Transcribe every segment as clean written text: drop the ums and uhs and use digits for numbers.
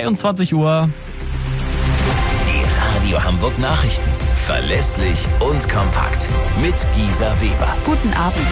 22 Uhr. Die Radio Hamburg Nachrichten. Verlässlich und kompakt. Mit Gisa Weber. Guten Abend.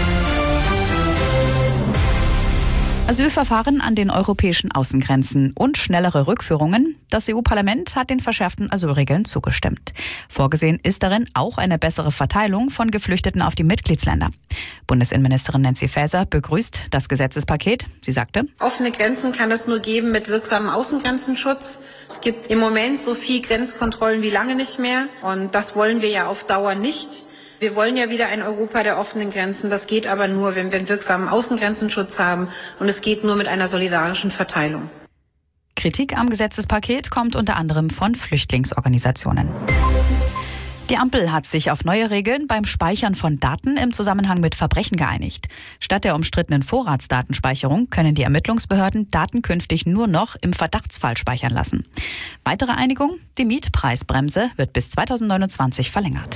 Asylverfahren an den europäischen Außengrenzen und schnellere Rückführungen. Das EU-Parlament hat den verschärften Asylregeln zugestimmt. Vorgesehen ist darin auch eine bessere Verteilung von Geflüchteten auf die Mitgliedsländer. Bundesinnenministerin Nancy Faeser begrüßt das Gesetzespaket. Sie sagte: Offene Grenzen kann es nur geben mit wirksamem Außengrenzenschutz. Es gibt im Moment so viel Grenzkontrollen wie lange nicht mehr. Und das wollen wir ja auf Dauer nicht. Wir wollen ja wieder ein Europa der offenen Grenzen. Das geht aber nur, wenn wir einen wirksamen Außengrenzenschutz haben. Und es geht nur mit einer solidarischen Verteilung. Kritik am Gesetzespaket kommt unter anderem von Flüchtlingsorganisationen. Die Ampel hat sich auf neue Regeln beim Speichern von Daten im Zusammenhang mit Verbrechen geeinigt. Statt der umstrittenen Vorratsdatenspeicherung können die Ermittlungsbehörden Daten künftig nur noch im Verdachtsfall speichern lassen. Weitere Einigung: die Mietpreisbremse wird bis 2029 verlängert.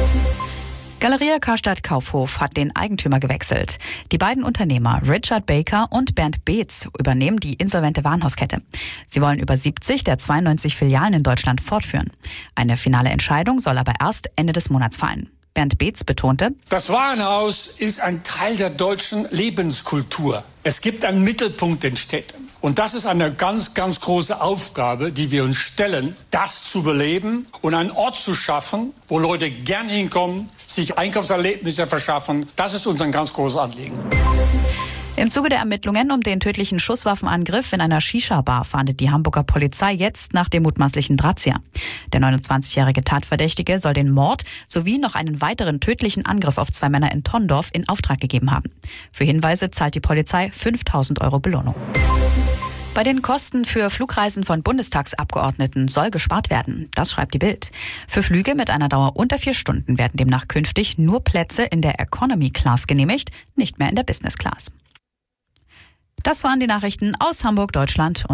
Galeria Karstadt Kaufhof hat den Eigentümer gewechselt. Die beiden Unternehmer Richard Baker und Bernd Beetz übernehmen die insolvente Warenhauskette. Sie wollen über 70 der 92 Filialen in Deutschland fortführen. Eine finale Entscheidung soll aber erst Ende des Monats fallen. Bernd Beetz betonte: Das Warenhaus ist ein Teil der deutschen Lebenskultur. Es gibt einen Mittelpunkt in Städten. Und das ist eine ganz, ganz große Aufgabe, die wir uns stellen, das zu beleben und einen Ort zu schaffen, wo Leute gern hinkommen, sich Einkaufserlebnisse verschaffen. Das ist uns ein ganz großes Anliegen. Im Zuge der Ermittlungen um den tödlichen Schusswaffenangriff in einer Shisha-Bar fahndet die Hamburger Polizei jetzt nach dem mutmaßlichen Drahtzieher. Der 29-jährige Tatverdächtige soll den Mord sowie noch einen weiteren tödlichen Angriff auf 2 Männer in Tondorf in Auftrag gegeben haben. Für Hinweise zahlt die Polizei 5.000 € Belohnung. Bei den Kosten für Flugreisen von Bundestagsabgeordneten soll gespart werden. Das schreibt die Bild. Für Flüge mit einer Dauer unter 4 Stunden werden demnach künftig nur Plätze in der Economy Class genehmigt, nicht mehr in der Business Class. Das waren die Nachrichten aus Hamburg, Deutschland.